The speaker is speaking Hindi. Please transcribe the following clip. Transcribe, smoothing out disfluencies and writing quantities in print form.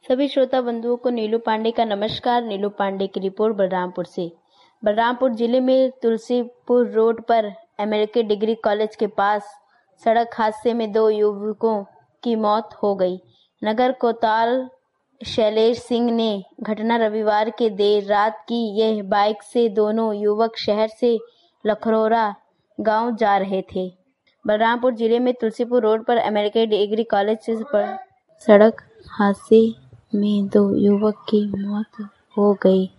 सभी श्रोता बंधुओं को नीलू पांडे का नमस्कार। नीलू पांडे की रिपोर्ट बलरामपुर से। बलरामपुर जिले में तुलसीपुर रोड पर अमेरिकी डिग्री कॉलेज के पास सड़क हादसे में 2 युवकों की मौत हो गई। नगर कोतवाल शैलेश सिंह ने घटना रविवार के देर रात की। यह बाइक से दोनों युवक शहर से लखरौरा गांव जा रहे थे। बलरामपुर जिले में तुलसीपुर रोड पर अमेरिकी डिग्री कॉलेज पर सड़क हादसे में 2 युवक की मौत हो गई।